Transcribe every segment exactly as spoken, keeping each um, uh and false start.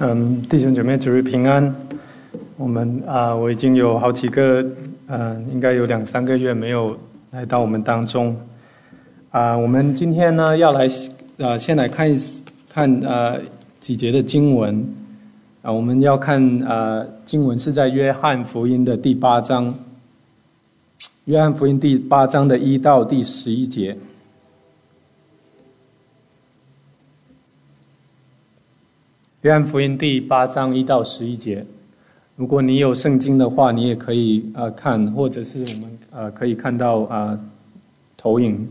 嗯，弟兄姐妹，主日平安。我们啊、呃，我已经有好几个，嗯、呃，应该有两三个月没有来到我们当中。啊、呃，我们今天呢要来，呃，先来看一看呃几节的经文。啊、呃，我们要看呃经文是在约翰福音的第八章，约翰福音第八章的一到第十一节。约翰福音第八章一到十一节，如果你有圣经的话，你也可以呃看，或者是我们呃可以看到啊、呃、投影。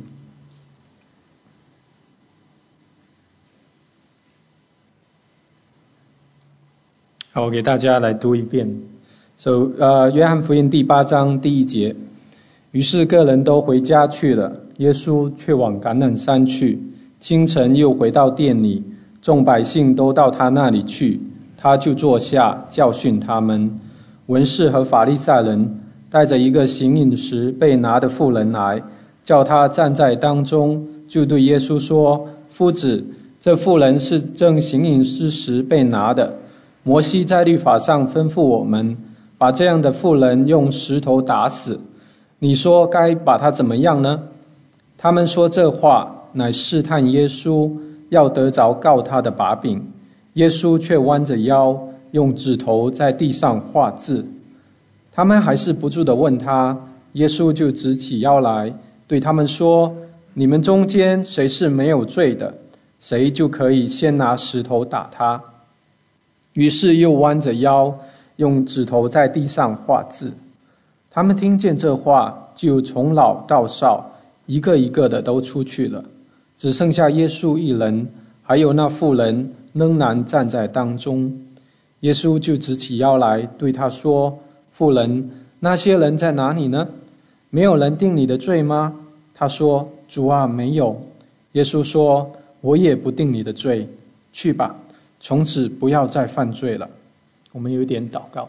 好，我给大家来读一遍。So 呃，约翰福音第八章第一节，于是个人都回家去了，耶稣却往橄榄山去。清晨又回到店里。众百姓都到他那里去，他就坐下教训他们。文士和法利赛人带着一个行淫时被拿的妇人来，叫他站在当中，就对耶稣说：夫子，这妇人是正行淫之时被拿的。摩西在律法上吩咐我们，把这样的妇人用石头打死。你说该把他怎么样呢？他们说这话，乃试探耶稣，要得着告他的把柄。耶稣却弯着腰，用指头在地上画字。他们还是不住地问他，耶稣就直起腰来，对他们说：你们中间谁是没有罪的，谁就可以先拿石头打他。于是又弯着腰，用指头在地上画字。他们听见这话，就从老到少，一个一个的都出去了。只剩下耶稣一人，还有那妇人仍然站在当中。耶稣就直起腰来，对他说：妇人，那些人在哪里呢？没有人定你的罪吗？他说：主啊，没有。耶稣说：我也不定你的罪，去吧，从此不要再犯罪了。我们有一点祷告。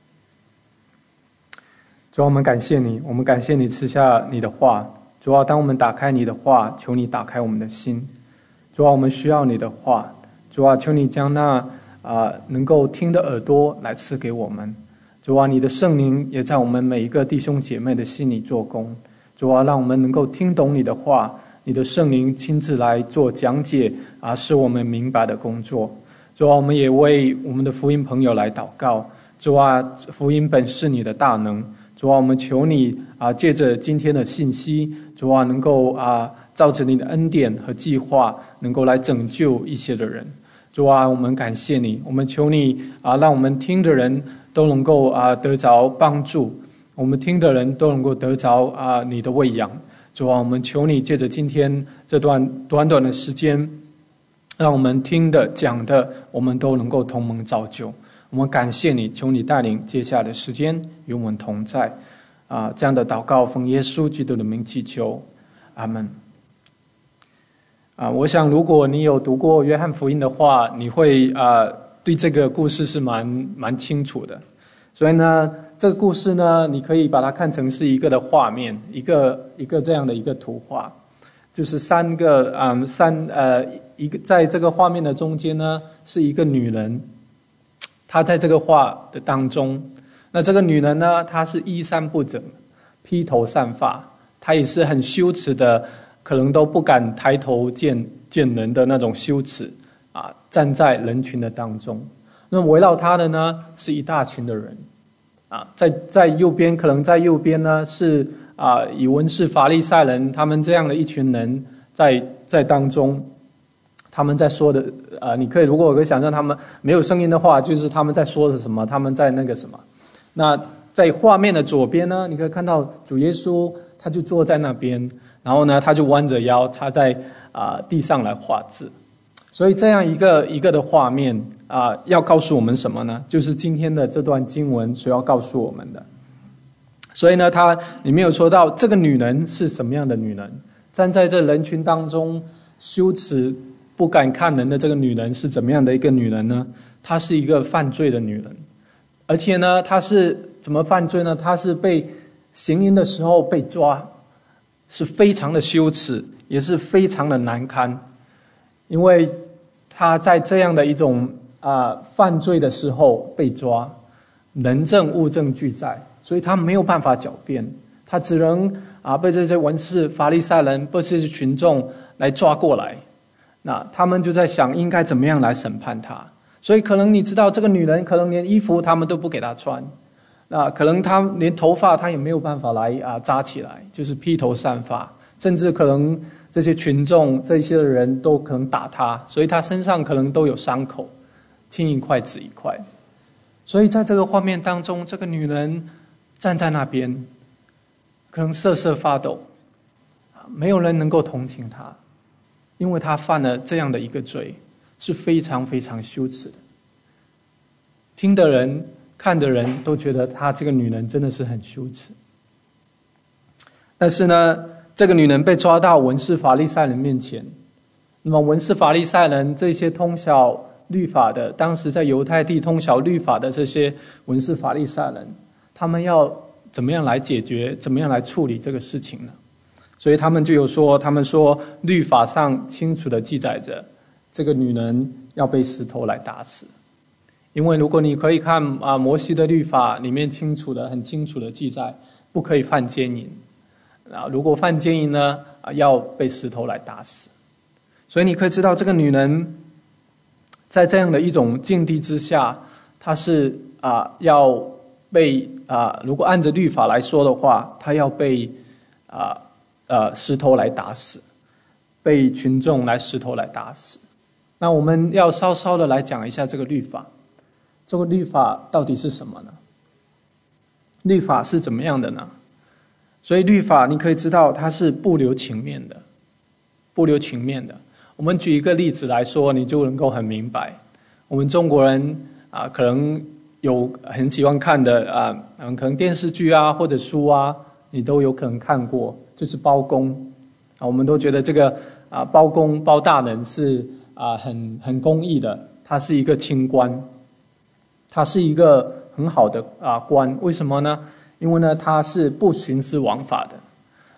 主啊，我们感谢你，我们感谢你赐下你的话。主啊，当我们打开你的话，求你打开我们的心。主啊，我们需要你的话。主啊，求你将那啊、呃、能够听的耳朵来赐给我们。主啊，你的圣灵也在我们每一个弟兄姐妹的心里做工。主啊，让我们能够听懂你的话，你的圣灵亲自来做讲解啊，使我们明白的工作。主啊，我们也为我们的福音朋友来祷告。主啊，福音本是你的大能。主啊，我们求你啊，借着今天的信息，主啊，能够啊，照着你的恩典和计划，能够来拯救一些的人。主啊，我们感谢你，我们求你啊，让我们听的人都能够啊得着帮助，我们听的人都能够得着啊你的喂养。主啊，我们求你借着今天这段短短的时间，让我们听的讲的，我们都能够同蒙造就。我们感谢你，求你带领接下来的时间与我们同在。啊，这样的祷告奉耶稣基督的名祈求，阿们。啊，我想如果你有读过约翰福音的话，你会啊对这个故事是蛮蛮清楚的。所以呢，这个故事呢，你可以把它看成是一个的画面，一个一个这样的一个图画，就是三个啊、嗯、三呃一个在这个画面的中间呢是一个女人。她在这个画的当中，那这个女人呢，她是衣衫不整，披头散发，她也是很羞耻的，可能都不敢抬头见见人的那种羞耻啊，站在人群的当中。那么围绕她的呢，是一大群的人啊，在在右边，可能在右边呢是啊，以文士法利赛人他们这样的一群人在在当中。他们在说的，呃，你可以如果我可以想象他们没有声音的话，就是他们在说的什么，他们在那个什么。那在画面的左边呢，你可以看到主耶稣，他就坐在那边，然后呢，他就弯着腰，他在啊、呃、地上来画字。所以这样一个一个的画面啊、呃，要告诉我们什么呢？就是今天的这段经文所要告诉我们的。所以呢，他里面有说到这个女人是什么样的女人，站在这人群当中，羞耻不敢看人的这个女人是怎么样的一个女人呢？她是一个犯罪的女人，而且呢，她是怎么犯罪呢？她是被行淫的时候被抓，是非常的羞耻，也是非常的难堪，因为她在这样的一种啊、 啊、呃、犯罪的时候被抓，人证物证俱在，所以他没有办法狡辩，他只能啊被这些文士法利赛人被这些群众来抓过来。那他们就在想应该怎么样来审判他，所以可能你知道这个女人可能连衣服他们都不给她穿，那可能她连头发她也没有办法来啊扎起来，就是披头散发，甚至可能这些群众这些人都可能打她，所以她身上可能都有伤口，青一块紫一块。所以在这个画面当中，这个女人站在那边，可能瑟瑟发抖，没有人能够同情她，因为她犯了这样的一个罪，是非常非常羞耻的。听的人看的人都觉得她这个女人真的是很羞耻。但是呢，这个女人被抓到文士法利赛人面前，那么文士法利赛人这些通晓律法的，当时在犹太地通晓律法的这些文士法利赛人，他们要怎么样来解决，怎么样来处理这个事情呢？所以他们就有说，他们说律法上清楚的记载着，这个女人要被石头来打死。因为如果你可以看啊摩西的律法里面清楚的很清楚的记载，不可以犯奸淫，啊如果犯奸淫呢，啊要被石头来打死。所以你可以知道这个女人在这样的一种境地之下，她是啊要被啊如果按着律法来说的话，她要被啊呃石头来打死，被群众来石头来打死。那我们要稍稍的来讲一下这个律法，这个律法到底是什么呢？律法是怎么样的呢？所以律法你可以知道它是不留情面的，不留情面的。我们举一个例子来说，你就能够很明白。我们中国人啊，可能有很喜欢看的啊，可能电视剧啊或者书啊，你都有可能看过，就是包公啊。我们都觉得这个啊包公包大人是啊很很公义的，他是一个清官，他是一个很好的啊官。为什么呢？因为呢他是不徇私枉法的。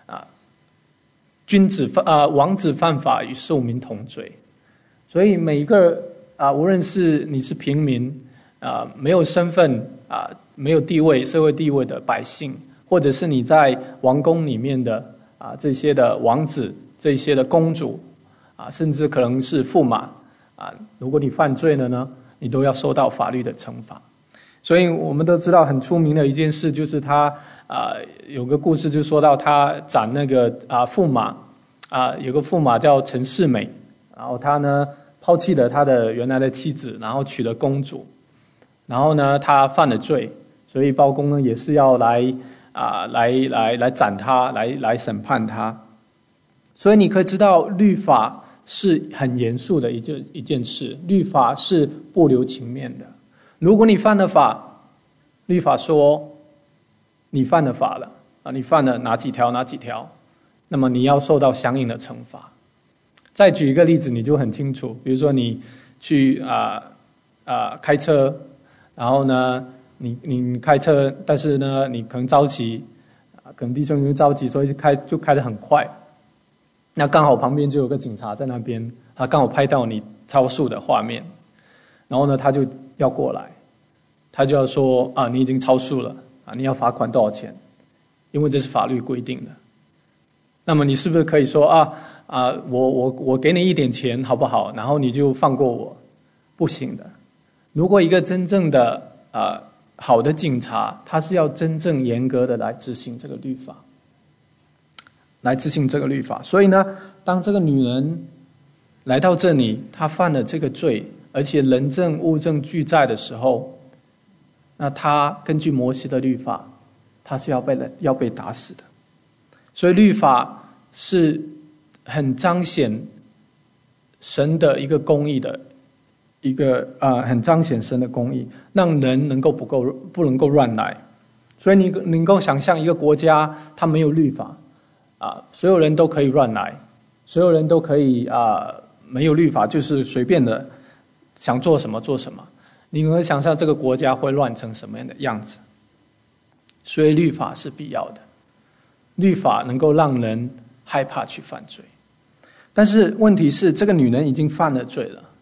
君子犯啊，王子犯法与庶民同罪，所以每一个啊，无论是你是平民啊，没有身份啊，没有地位、社会地位的百姓，或者是你在王宫里面的啊这些的王子、这些的公主啊，甚至可能是驸马啊，如果你犯罪了呢，你都要受到法律的惩罚。所以我们都知道很出名的一件事，就是他。啊、呃，有个故事就说到他斩那个啊驸马啊、呃，有个驸马叫陈世美，然后他呢抛弃了他的原来的妻子，然后娶了公主，然后呢他犯了罪，所以包公呢也是要来啊、呃、来来来斩他，来来审判他。所以你可以知道，律法是很严肃的一件一件事，律法是不留情面的。如果你犯了法，律法说。你犯了法了啊！你犯了哪几条哪几条？那么你要受到相应的惩罚。再举一个例子，你就很清楚。比如说你去啊啊、呃呃、开车，然后呢，你你开车，但是呢，你可能着急，可能弟兄就着急，所以开就开得很快。那刚好旁边就有个警察在那边，他刚好拍到你超速的画面，然后呢，他就要过来，他就要说啊，你已经超速了。啊，你要罚款多少钱？因为这是法律规定的。那么你是不是可以说啊啊，我我我给你一点钱好不好？然后你就放过我？不行的。如果一个真正的啊好的警察，他是要真正严格的来执行这个律法，来执行这个律法。所以呢，当这个女人来到这里，她犯了这个罪，而且人证物证俱在的时候。那他根据摩西的律法，他是要被要被打死的。所以律法是很彰显神的一个公义的一个啊、呃，很彰显神的公义，让人能够不够不能够乱来。所以你能够想象一个国家，它没有律法啊，所有人都可以乱来，所有人都可以啊，没有律法就是随便的想做什么做什么。你能想象这个国家会乱成什么样的样子？所以律法是必要的，律法能够让人害怕去犯罪。但是问题是，这个女人已经犯了罪了，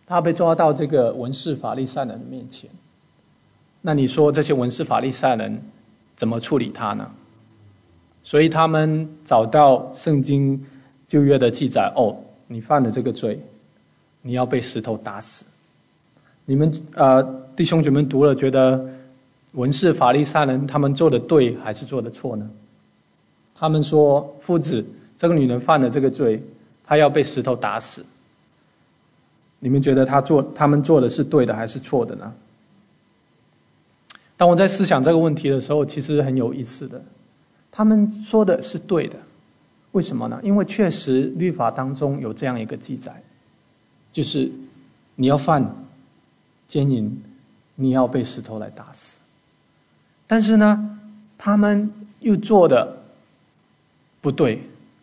他被抓到这个文士法利赛人的面前。那你说这些文士法利赛人怎么处理他呢？所以他们找到圣经旧约的记载，哦，你犯了这个罪，你要被石头打死。你们呃弟兄姐妹读了，觉得文士法利赛人他们做的对还是做的错呢？他们说，夫子，这个女人犯了这个罪，她要被石头打死。你们觉得他做他们做的是对的还是错的呢？当我在思想这个问题的时候，其实很有意思的。他们说的是对的，为什么呢？因为确实律法当中有这样一个记载，就是你要犯奸淫，你要被石头来打死。但是呢，他们又做的不对。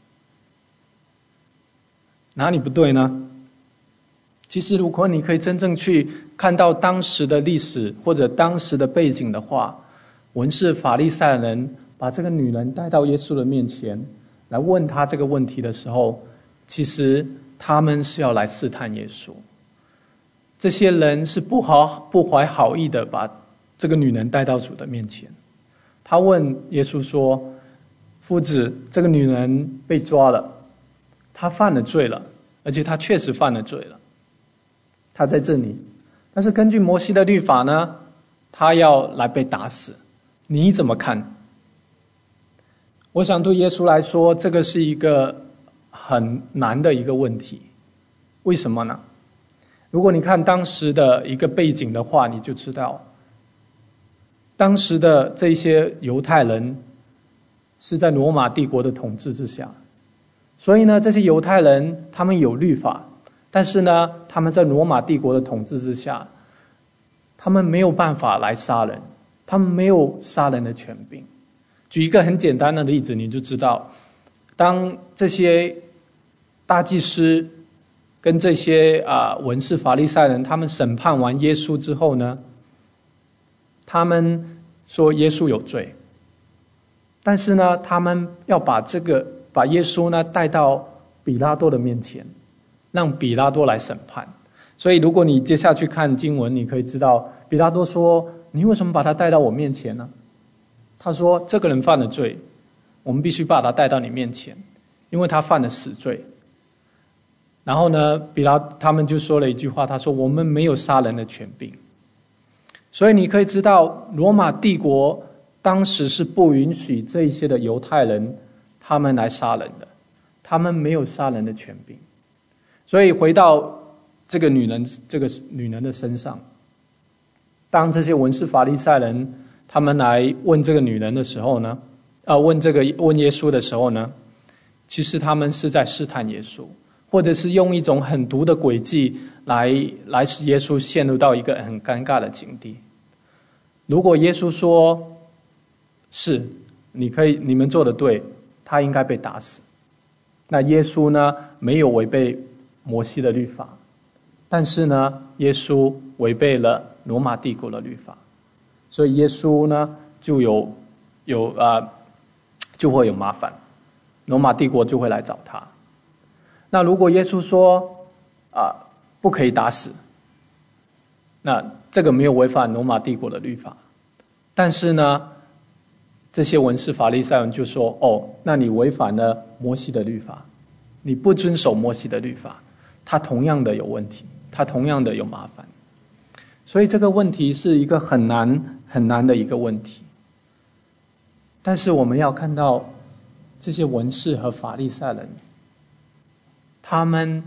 哪里不对呢？其实如果你可以真正去看到当时的历史或者当时的背景的话，文士法利赛人把这个女人带到耶稣的面前来问他这个问题的时候，其实他们是要来试探耶稣。这些人是不好不怀好意的把这个女人带到主的面前。他问耶稣说，夫子，这个女人被抓了，她犯了罪了，而且她确实犯了罪了，她在这里，但是根据摩西的律法呢，她要来被打死，你怎么看？我想对耶稣来说，这个是一个很难的一个问题。为什么呢？如果你看当时的一个背景的话，你就知道当时的这些犹太人是在罗马帝国的统治之下，所以呢，这些犹太人他们有律法，但是呢，他们在罗马帝国的统治之下，他们没有办法来杀人，他们没有杀人的权柄。举一个很简单的例子，你就知道，当这些大祭司跟这些啊、呃、文士法利赛人他们审判完耶稣之后呢，他们说耶稣有罪，但是呢，他们要把这个把耶稣呢带到比拉多的面前，让比拉多来审判。所以如果你接下去看经文，你可以知道比拉多说，你为什么把他带到我面前呢？他说，这个人犯了罪，我们必须把他带到你面前，因为他犯了死罪。然后呢，比拉他们就说了一句话，他说，我们没有杀人的权柄。所以你可以知道，罗马帝国当时是不允许这一些的犹太人他们来杀人的，他们没有杀人的权柄。所以回到这个女人这个女人的身上，当这些文士法利赛人他们来问这个女人的时候呢，啊，问这个问耶稣的时候呢，其实他们是在试探耶稣，或者是用一种很毒的诡计来来使耶稣陷入到一个很尴尬的境地。如果耶稣说是你可以你们做的对，他应该被打死，那耶稣呢没有违背摩西的律法，但是呢耶稣违背了罗马帝国的律法，所以耶稣呢就有有啊、呃、就会有麻烦，罗马帝国就会来找他。那如果耶稣说啊、呃、不可以打死，那这个没有违反罗马帝国的律法，但是呢这些文士法利赛人就说，哦，那你违反了摩西的律法，你不遵守摩西的律法，他同样的有问题，他同样的有麻烦。所以这个问题是一个很难很难的一个问题。但是我们要看到这些文士和法利赛人，他们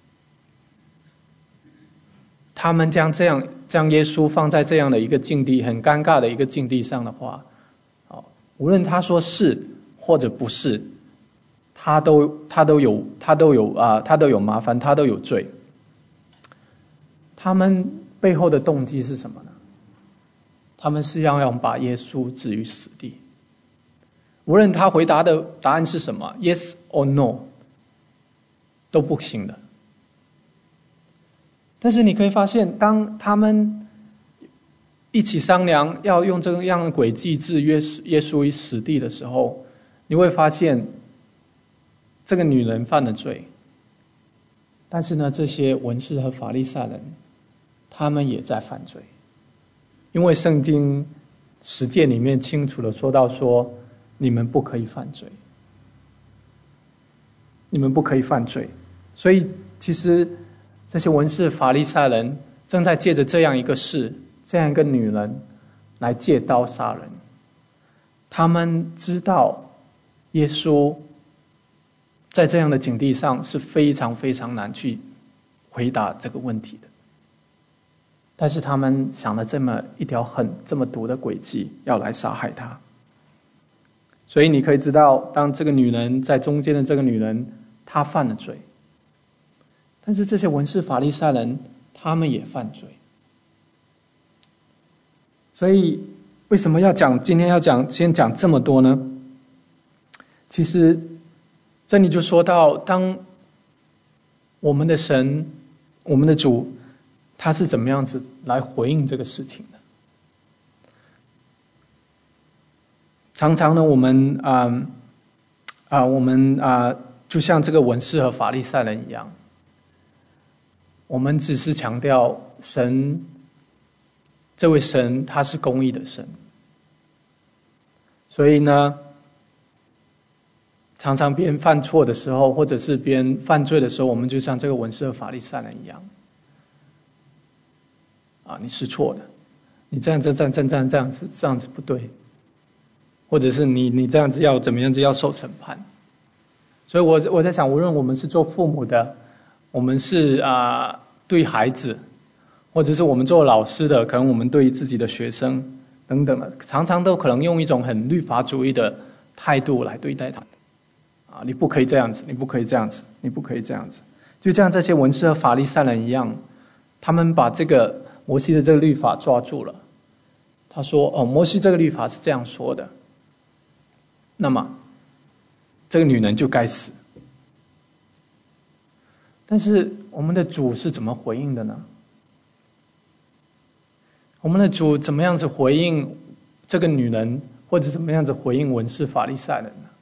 他们将这样将耶稣放在这样的一个境地，很尴尬的一个境地上的话，无论他说是或者不是，他都他都有他都有啊、呃，他都有麻烦，他都有罪。他们背后的动机是什么呢？他们是要让把耶稣置于死地。无论他回答的答案是什么 ，yes or no， 都不行的。但是你可以发现，当他们一起商量要用这样的诡计置耶稣于死地的时候，你会发现这个女人犯了罪， 但是呢，这些文士和法利赛人，他们也在犯罪，因为圣经十诫里面清楚的说到说，你们不可以犯罪，你们不可以犯罪。所以其实这些文士法利赛人正在借着这样一个事，这样一个女人来借刀杀人。他们知道耶稣在这样的境地上是非常非常难去回答这个问题的，但是他们想了这么一条很这么毒的诡计，要来杀害他。所以你可以知道，当这个女人在中间的这个女人，她犯了罪，但是这些文士法利赛人他们也犯罪。所以为什么要讲今天要讲先讲这么多呢？其实这里就说到，当我们的神我们的主他是怎么样子来回应这个事情的。常常呢我们啊啊、呃呃、我们啊、呃、就像这个文士和法利赛人一样，我们只是强调神，这位神他是公义的神，所以呢常常别人犯错的时候，或者是别人犯罪的时候，我们就像这个文士和法利赛人一样啊，你是错的，你这样这样这样这样这样子这样子不对，或者是你你这样子要怎么样子要受审判。所以我我在想，无论我们是做父母的，我们是啊、呃、对孩子，或者是我们做老师的，可能我们对自己的学生等等的，常常都可能用一种很律法主义的态度来对待他啊，你不可以这样子，你不可以这样子，你不可以这样子。就像这些文士和法利赛人一样，他们把这个摩西的这个律法抓住了。他说：“哦，摩西这个律法是这样说的，那么这个女人就该死。”但是我们的主是怎么回应的呢？我们的主怎么样子回应这个女人，或者怎么样子回应文士法利赛人呢？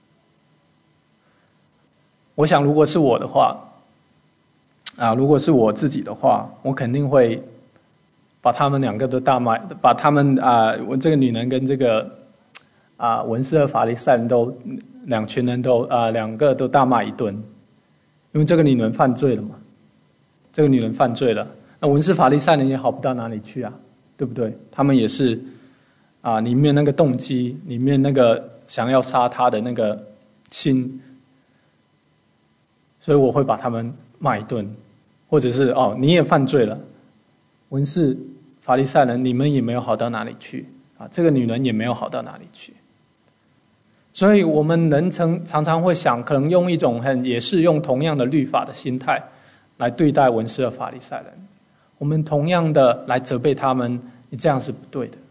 我想，如果是我的话，啊，如果是我自己的话，我肯定会把他们两个都大骂，把他们啊，我这个女人跟这个啊文士和法利赛人都两群人都啊两个都大骂一顿，因为这个女人犯罪了嘛，这个女人犯罪了，那文士法利赛人也好不到哪里去啊，对不对？他们也是啊，里面那个动机，里面那个想要杀他的那个心。所以我会把他们骂一顿，或者是哦，你也犯罪了，文士法利赛人，你们也没有好到哪里去啊，这个女人也没有好到哪里去。所以我们人常常常会想，可能用一种很也是用同样的律法的心态来对待文士和法利赛人，我们同样的来责备他们，你这样是不对的。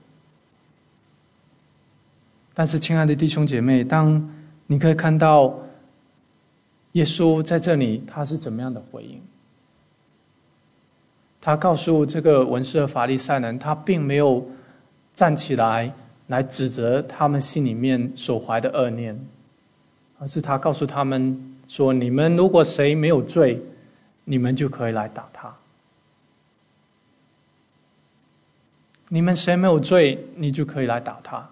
但是亲爱的弟兄姐妹，当你可以看到耶稣在这里他是怎么样的回应？他告诉这个文士和法利赛人，他并没有站起来来指责他们心里面所怀的恶念，而是他告诉他们说，你们如果谁没有罪，你们就可以来打他。你们谁没有罪，你就可以来打他。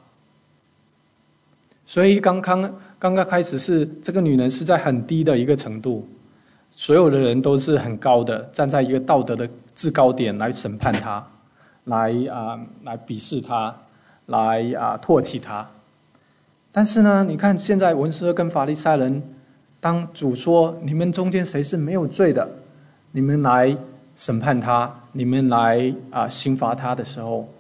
所以刚刚刚刚开始是这个女人是在很低的一个程度，所有的人都是很高的，站在一个道德的制高点来审判她，来啊、呃、来鄙视她，来啊、呃、唾弃她。但是呢，你看现在文士跟法利赛人，当主说你们中间谁是没有罪的，你们来审判他，你们来啊、呃、刑罚他的时候，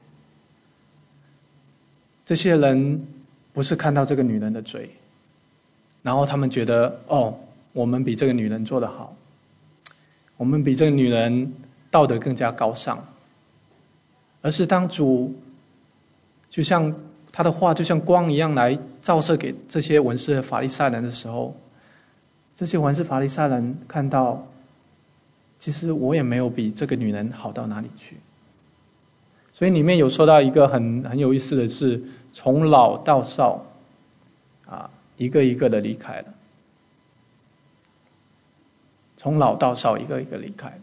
这些人不是看到这个女人的罪，然后他们觉得哦，我们比这个女人做得好，我们比这个女人道德更加高尚，而是当主就像他的话就像光一样来照射给这些文士和法利赛人的时候，这些文士法利赛人看到，其实我也没有比这个女人好到哪里去。所以里面有说到一个很很有意思的是，从老到少啊，一个一个的离开了。 从老到少一个一个离开。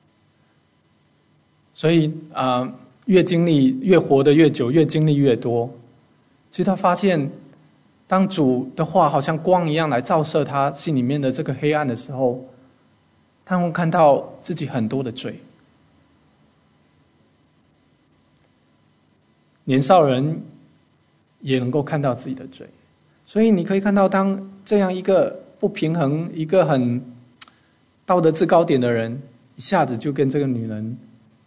所以啊、呃，越经历越活得越久，越经历越多。其实他发现，当主的话好像光一样来照射他心里面的这个黑暗的时候，他会看到自己很多的罪。年少人也能够看到自己的罪，所以你可以看到，当这样一个不平衡、一个很道德制高点的人，一下子就跟这个女人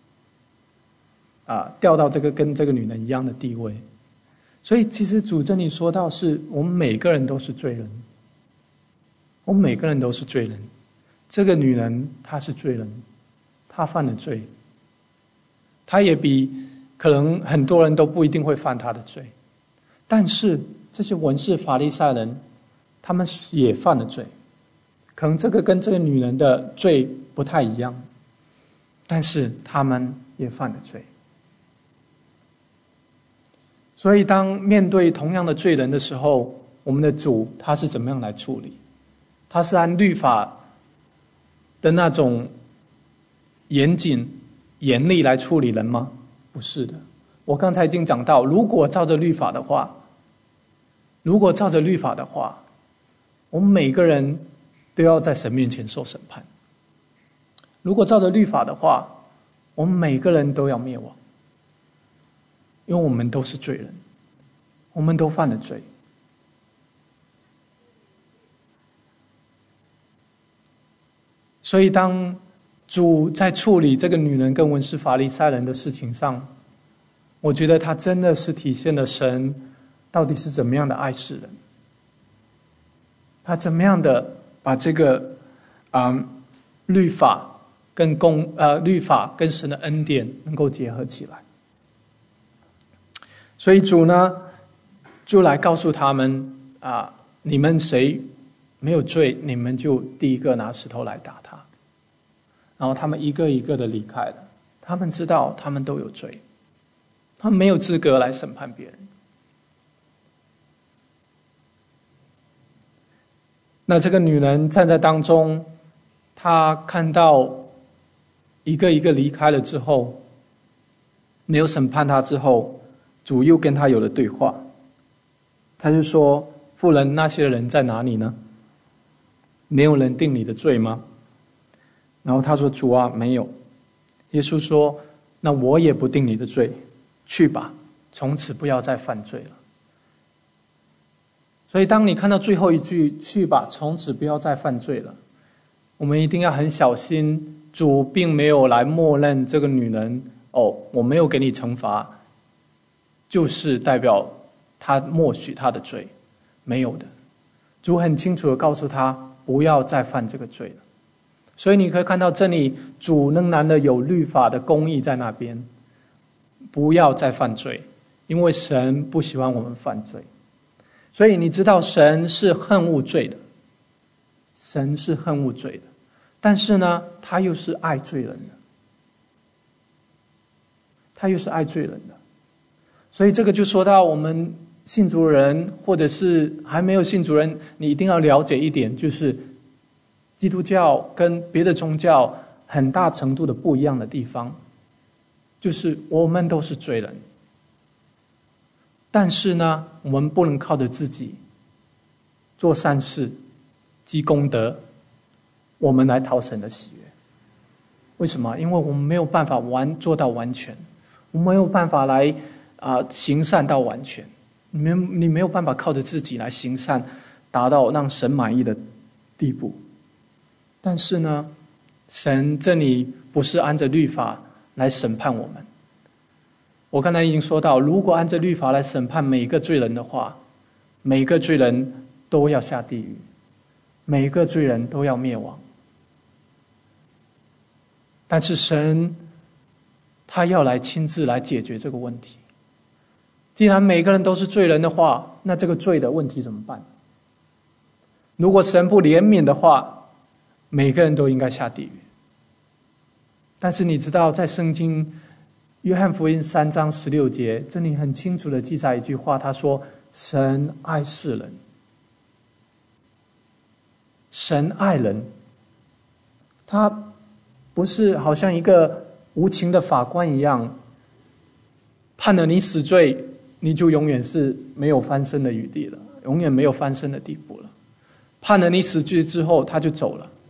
啊掉到这个跟这个女人一样的地位。所以其实主这里说到，是我们每个人都是罪人，我们每个人都是罪人。这个女人她是罪人，她犯了罪，她也比可能很多人都不一定会犯她的罪，但是这些文士法利赛人，他们也犯了罪，可能这个跟这个女人的罪不太一样，但是他们也犯了罪。所以当面对同样的罪人的时候，我们的主他是怎么样来处理？他是按律法的那种严谨严厉来处理人吗？不是的。我刚才已经讲到，如果照着律法的话，如果照着律法的话，我们每个人都要在神面前受审判。如果照着律法的话，我们每个人都要灭亡，因为我们都是罪人，我们都犯了罪。所以当主在处理这个女人跟文士法利赛人的事情上，我觉得他真的是体现了神到底是怎么样的爱世人，他怎么样的把这个啊、呃、律法跟公呃律法跟神的恩典能够结合起来。所以主呢就来告诉他们啊、呃，你们谁没有罪，你们就第一个拿石头来打他。然后他们一个一个的离开了，他们知道他们都有罪，他们没有资格来审判别人。那这个女人站在当中，她看到一个一个离开了之后，没有审判她之后，主又跟她有了对话。他就说：妇人，那些人在哪里呢？没有人定你的罪吗？然后他说：主啊，没有。耶稣说：那我也不定你的罪，去吧，从此不要再犯罪了。所以当你看到最后一句去吧，从此不要再犯罪了，我们一定要很小心，主并没有来默认这个女人，哦，我没有给你惩罚，就是代表他默许他的罪，没有的。主很清楚地告诉他不要再犯这个罪了。所以你可以看到这里，主仍然的有律法的公义在那边，不要再犯罪，因为神不喜欢我们犯罪。所以你知道神是恨恶罪的，神是恨恶罪的，但是呢他又是爱罪人的，他又是爱罪人的。所以这个就说到我们信主人或者是还没有信主人，你一定要了解一点，就是基督教跟别的宗教很大程度的不一样的地方，就是我们都是罪人，但是呢我们不能靠着自己做善事积功德，我们来讨神的喜悦。为什么？因为我们没有办法完做到完全，我们没有办法来啊、呃、行善到完全，你没你没有办法靠着自己来行善达到让神满意的地步。但是呢神这里不是按着律法来审判我们。我刚才已经说到，如果按着律法来审判每一个罪人的话，每一个罪人都要下地狱，每一个罪人都要灭亡。但是神他要来亲自来解决这个问题。既然每个人都是罪人的话，那这个罪的问题怎么办？如果神不怜悯的话，每个人都应该下地狱。但是你知道在圣经约翰福音三章十六节，这里很清楚的记载一句话，他说神爱世人，神爱人， 他不是好像一个无情的法官一样，判了你死罪，你就永远是没有翻身的余地了，永远没有翻身的地步了。判了你死罪之后，他就走了，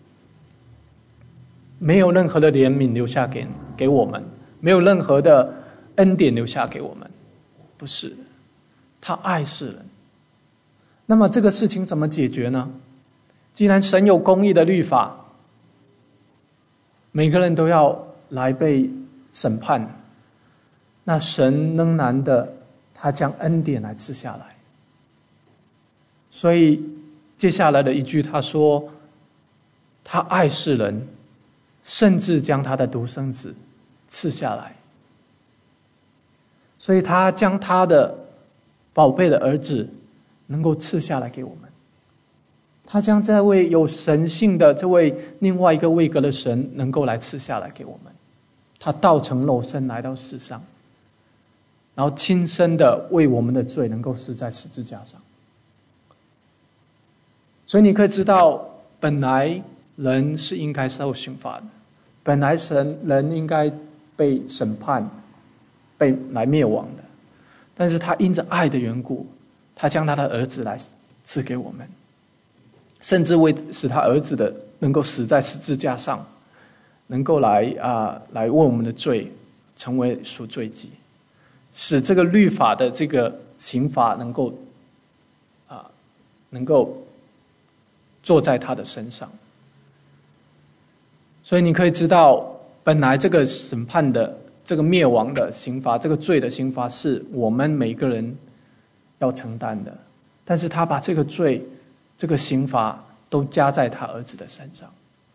没有任何的怜悯留下给给我们，没有任何的恩典留下给我们，不是，他爱世人。那么这个事情怎么解决呢？既然神有公义的律法，每个人都要来被审判，那神仍然的，他将恩典来赐下来。所以接下来的一句他说，他爱世人，甚至将他的独生子赐下来。所以他将他的宝贝的儿子能够赐下来给我们，他将这位有神性的这位另外一个位格的神能够来赐下来给我们。他道成肉身来到世上，然后亲身的为我们的罪能够死在十字架上。所以你可以知道，本来人是应该受刑罚的，本来神人应该被审判，被来灭亡的，但是他因着爱的缘故，他将他的儿子来赐给我们，甚至为使他儿子的能够死在十字架上，能够来啊、呃、来为我们的罪成为赎罪祭，使这个律法的这个刑罚能够啊、呃、能够坐在他的身上。所以你可以知道，本来这个审判的这个灭亡的刑罚，这个罪的刑罚是我们每个人要承担的，但是他把这个罪这个刑罚都加在他儿子的身上。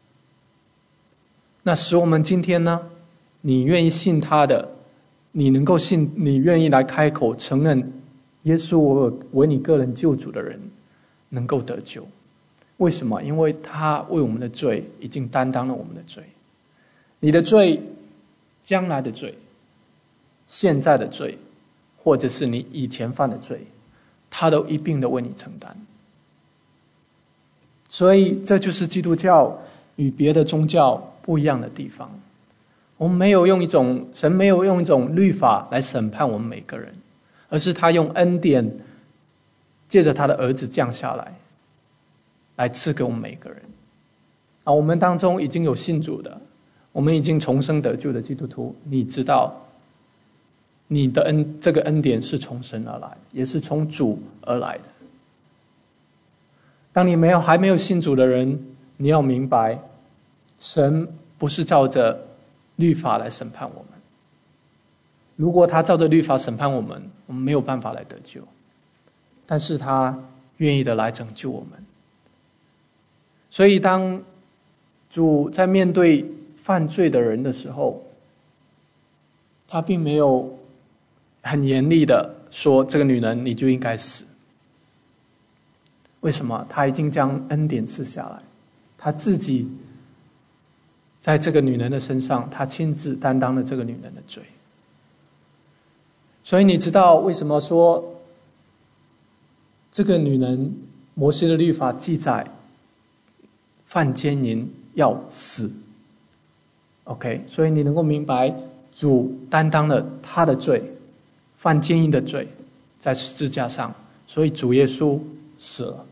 那使我们今天呢，你愿意信他的，你能够信，你愿意来开口承认耶稣为你个人救主的人能够得救。为什么？因为他为我们的罪已经担当了我们的罪，你的罪，将来的罪，现在的罪，或者是你以前犯的罪，他都一并的为你承担。所以这就是基督教与别的宗教不一样的地方。我们没有用一种神没有用一种律法来审判我们每个人，而是他用恩典借着他的儿子降下来，来赐给我们每个人。啊，我们当中已经有信主的，我们已经重生得救的基督徒，你知道你的恩这个恩典是从神而来，也是从主而来的。当你没有还没有信主的人，你要明白，神不是照着律法来审判我们。如果他照着律法审判我们，我们没有办法来得救，但是他愿意的来拯救我们。所以当主在面对犯罪的人的时候，他并没有很严厉的说这个女人你就应该死。为什么？他已经将恩典赐下来，他自己在这个女人的身上，他亲自担当了这个女人的罪。所以你知道为什么说这个女人摩西的律法记载犯奸淫要死 OK， 所以你能够明白主担当了他的罪，犯奸淫的罪，在十字架上，所以主耶稣死了，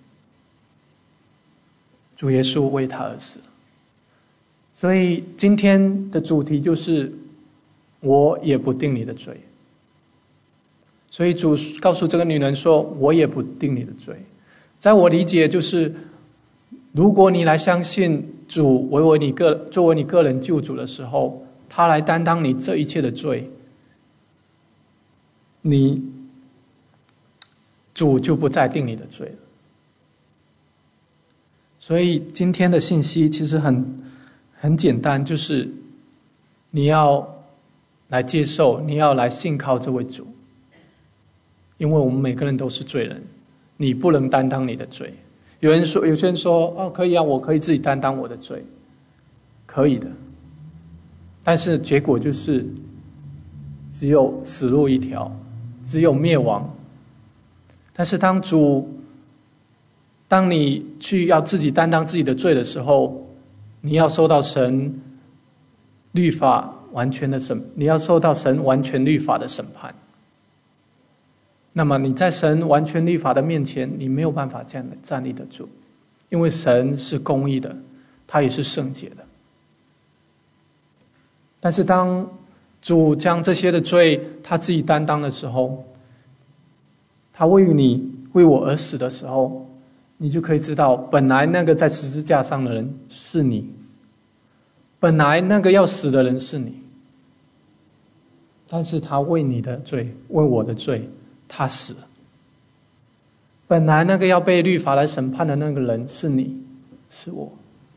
主耶稣为他而死。所以今天的主题就是我也不定你的罪。所以主告诉这个女人说，我也不定你的罪。在我理解就是，如果你来相信主为我你个作为你个人救主的时候，他来担当你这一切的罪，你主就不再定你的罪了。所以今天的信息其实很很简单，就是你要来接受，你要来信靠这位主，因为我们每个人都是罪人，你不能担当你的罪。有人说，有些人说，哦，可以啊，我可以自己担当我的罪，可以的。但是结果就是只有死路一条，只有灭亡。但是当主，当你去要自己担当自己的罪的时候， 你要受到神律法完全的审，你要受到神完全律法的审判。那么你在神完全律法的面前，你没有办法这样的站立得住，因为神是公义的，他也是圣洁的。但是当主将这些的罪他自己担当的时候，他为你为我而死的时候，你就可以知道，本来那个在十字架上的人是你，本来那个要死的人是你，但是他为你的罪，为我的罪，他死了。本来那个要被律法来审判的那个人是你，是我，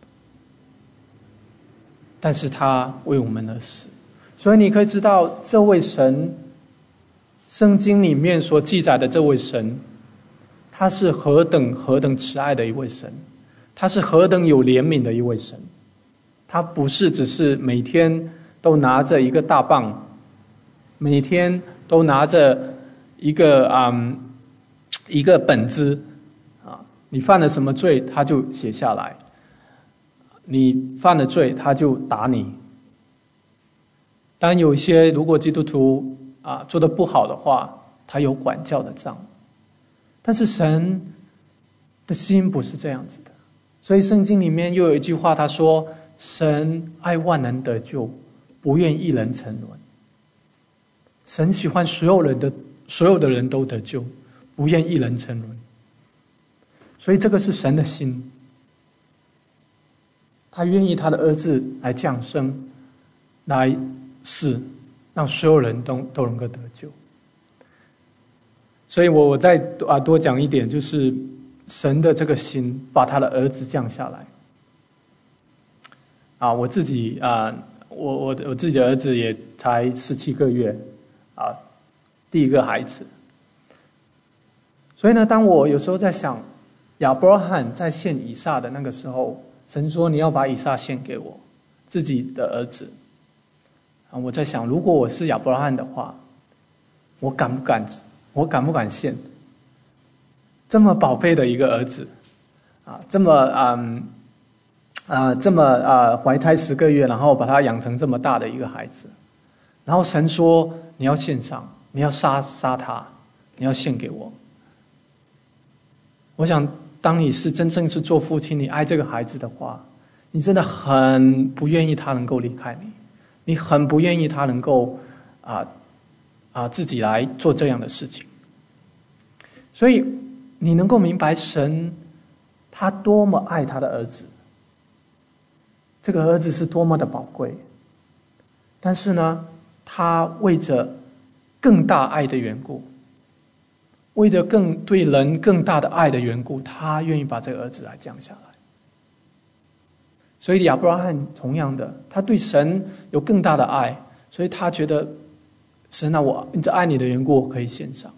但是他为我们而死。所以你可以知道，这位神，圣经里面所记载的这位神，他是何等何等慈爱的一位神，他是何等有怜悯的一位神。他不是只是每天都拿着一个大棒，每天都拿着一个嗯一个本子啊，你犯了什么罪，他就写下来；你犯了罪，他就打你。当然有一些如果基督徒啊做得不好的话，他有管教的杖。但是神的心不是这样子的，所以圣经里面又有一句话，他说：神爱万人得救，不愿一人沉沦。神喜欢所有人的所有的人都得救，不愿一人沉沦。所以这个是神的心，他愿意他的儿子来降生，来死，让所有人都都能够得救。所以我我再啊多讲一点，就是神的这个心，把他的儿子降下来。啊，我自己啊，我我我自己的儿子也才十七个月，啊，第一个孩子。所以呢，当我有时候在想，亚伯拉罕在献以撒的那个时候，神说你要把以撒献给我，自己的儿子。啊，我在想，如果我是亚伯拉罕的话，我敢不敢？我敢不敢献？这么宝贝的一个儿子，啊，这么嗯啊这么啊怀胎十个月，然后把他养成这么大的一个孩子，然后神说你要献上，你要杀杀他，你要献给我。我想，当你是真正是做父亲，你爱这个孩子的话，你真的很不愿意他能够离开你。你很不愿意他能够啊啊自己来做这样的事情，所以你能够明白神他多么爱他的儿子，这个儿子是多么的宝贵。但是呢，他为着更大爱的缘故，为着更对人更大的爱的缘故，他愿意把这个儿子来降下来。所以亚伯拉罕同样的，他对神有更大的爱，所以他觉得神啊，我因着爱你的缘故，我可以献上。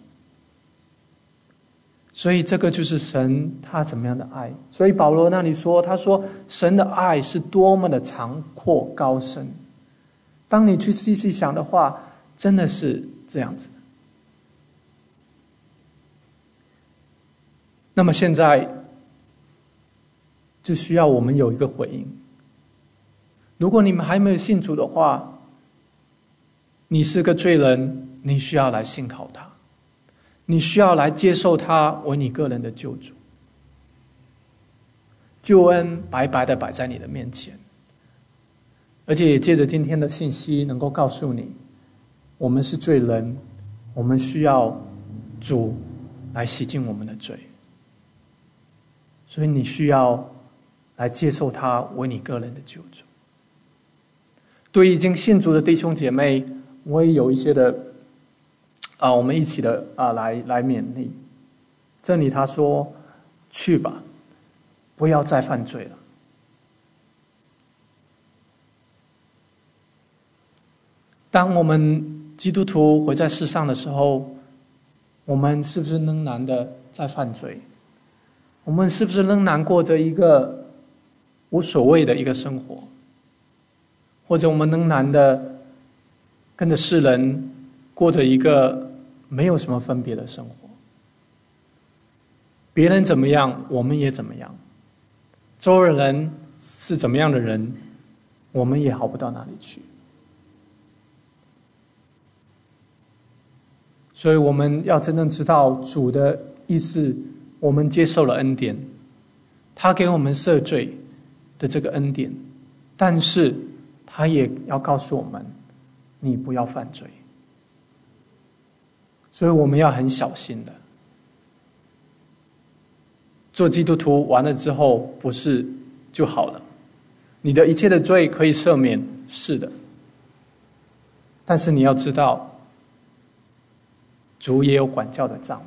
所以这个就是神他怎么样的爱。所以保罗那里说，他说神的爱是多么的长阔高深。当你去细细想的话，真的是这样子。那么现在就需要我们有一个回应。如果你们还没有信主的话，你是个罪人，你需要来信靠他，你需要来接受他为你个人的救主。救恩白白的摆在你的面前，而且也借着今天的信息能够告诉你，我们是罪人，我们需要主来洗净我们的罪，所以你需要来接受他为你个人的救主。对已经信主的弟兄姐妹，我也有一些的啊，我们一起的啊来来勉励。这里他说：“去吧，不要再犯罪了。”当我们基督徒活在世上的时候，我们是不是仍然的在犯罪？我们是不是仍然过着一个无所谓的一个生活？或者我们仍然的跟着世人过着一个没有什么分别的生活？别人怎么样，我们也怎么样。周围人是怎么样的人，我们也好不到哪里去。所以我们要真正知道主的意思，我们接受了恩典，他给我们赦罪的这个恩典，但是他也要告诉我们，你不要犯罪。所以我们要很小心的。做基督徒完了之后，不是就好了，你的一切的罪可以赦免，是的，但是你要知道，主也有管教的账。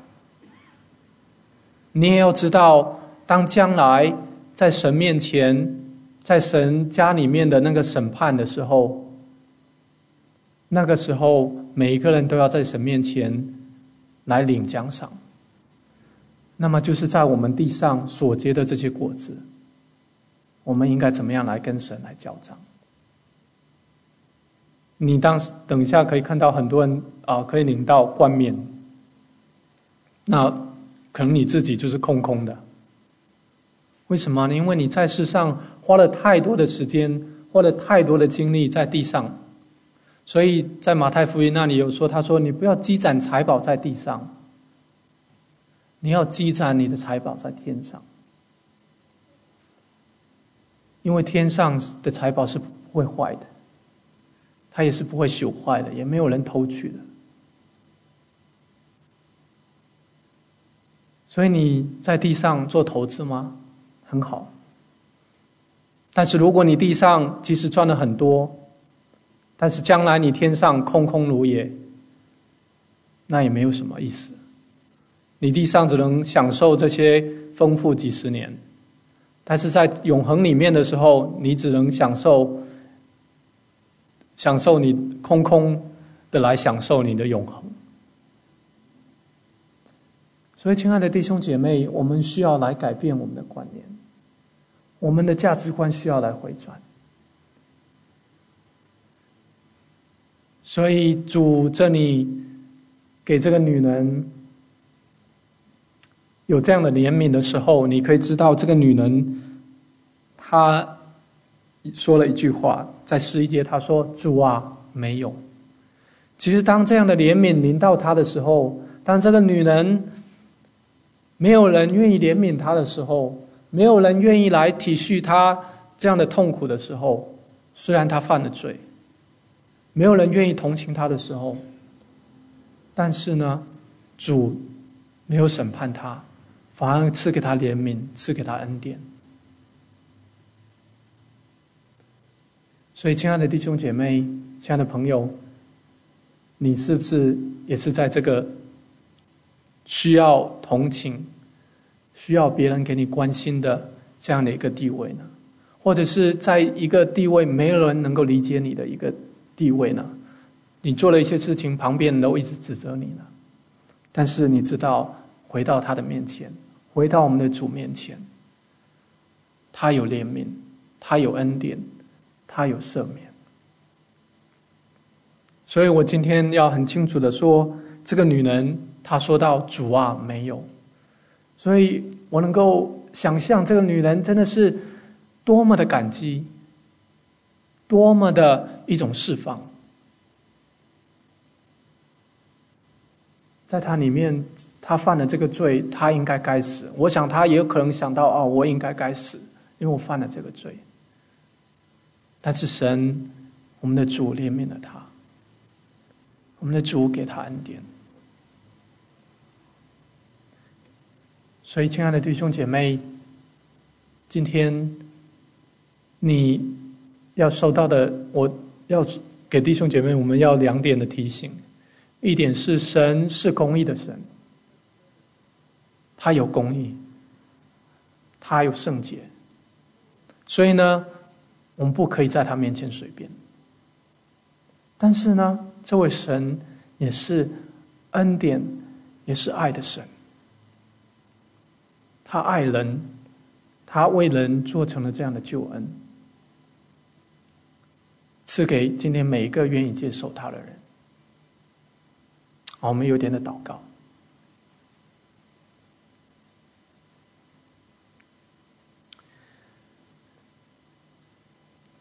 你也要知道，当将来在神面前，在神家里面的那个审判的时候，那个时候每一个人都要在神面前来领奖赏。那么就是在我们地上所结的这些果子，我们应该怎么样来跟神来交账？你当时等一下可以看到很多人啊、呃，可以领到冠冕，那可能你自己就是空空的。为什么呢？因为你在世上花了太多的时间，花了太多的精力在地上，所以在马太福音那里有说，他说你不要积攒财宝在地上，你要积攒你的财宝在天上，因为天上的财宝是不会坏的，它也是不会朽坏的，也没有人偷去的。所以你在地上做投资吗？很好。但是如果你地上即使赚了很多，但是将来你天上空空如也，那也没有什么意思。你地上只能享受这些丰富几十年，但是在永恒里面的时候，你只能享受享受你空空的来享受你的永恒。所以亲爱的弟兄姐妹，我们需要来改变我们的观念，我们的价值观需要来回转。所以主这里给这个女人有这样的怜悯的时候，你可以知道这个女人她说了一句话，在十一节她说，主啊，没有。其实当这样的怜悯临到她的时候，当这个女人没有人愿意怜悯她的时候，没有人愿意来体恤她这样的痛苦的时候，虽然她犯了罪，没有人愿意同情她的时候，但是呢，主没有审判她，反而赐给她怜悯，赐给她恩典。所以亲爱的弟兄姐妹，亲爱的朋友，你是不是也是在这个需要同情，需要别人给你关心的这样的一个地位呢？或者是在一个地位没有人能够理解你的一个地位呢？你做了一些事情，旁边人都一直指责你呢。但是你知道，回到他的面前，回到我们的主面前，他有怜悯，他有恩典，他有赦免。所以我今天要很清楚的说，这个女人她说到，主啊，没有。所以我能够想象这个女人真的是多么的感激，多么的一种释放。在她里面，她犯了这个罪，她应该该死。我想她也有可能想到，哦，我应该该死，因为我犯了这个罪。但是神，我们的主怜悯了她，我们的主给她恩典。所以亲爱的弟兄姐妹，今天你要收到的，我要给弟兄姐妹，我们要两点的提醒。一点是，神是公义的神，他有公义，他有圣洁，所以呢，我们不可以在他面前随便。但是呢，这位神也是恩典，也是爱的神，他爱人，他为人做成了这样的救恩，赐给今天每一个愿意接受他的人。好，我们有点的祷告。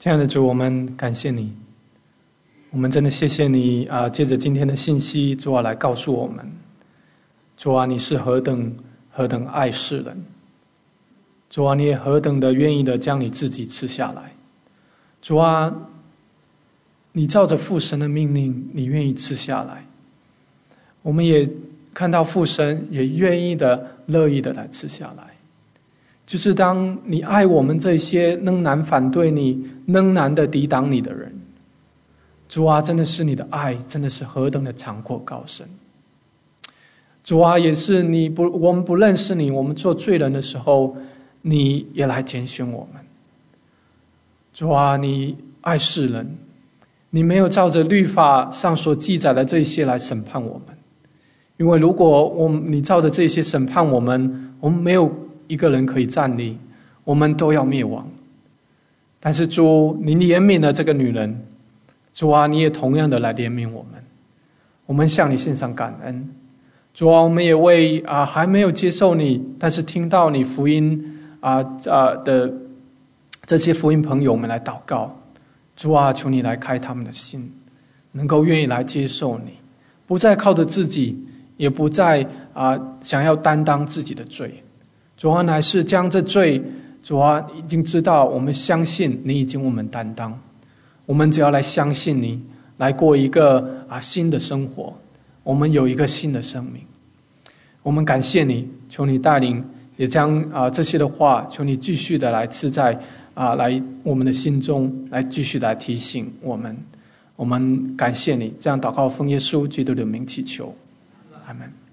亲爱的主，我们感谢你，我们真的谢谢你啊！借着今天的信息，主啊，来告诉我们，主啊，你是何等何等爱世人，主啊，你也何等的愿意的将你自己赐下来，主啊，你照着父神的命令，你愿意赐下来，我们也看到父神也愿意的、乐意的来赐下来。就是当你爱我们这些仍然反对你、仍然的抵挡你的人，主啊，真的是你的爱，真的是何等的长阔高深。主啊，也是你不，我们不认识你，我们做罪人的时候，你也来拣选我们。主啊，你爱世人，你没有照着律法上所记载的这些来审判我们，因为如果我们你照着这些审判我们，我们没有一个人可以站立，我们都要灭亡。但是主，你怜悯了这个女人，主啊，你也同样的来怜悯我们，我们向你献上感恩。主啊，我们也为啊还没有接受你，但是听到你福音啊啊的这些福音朋友们来祷告。主啊，求你来开他们的心，能够愿意来接受你，不再靠着自己，也不再啊想要担当自己的罪。主啊，乃是将这罪，主啊，已经知道，我们相信你已经为我们担当，我们只要来相信你，来过一个啊新的生活，我们有一个新的生命。我们感谢你，求你带领，也将啊这些的话，求你继续的来赐在啊来我们的心中，来继续来提醒我们。我们感谢你，这样祷告奉耶稣基督的名祈求，阿们。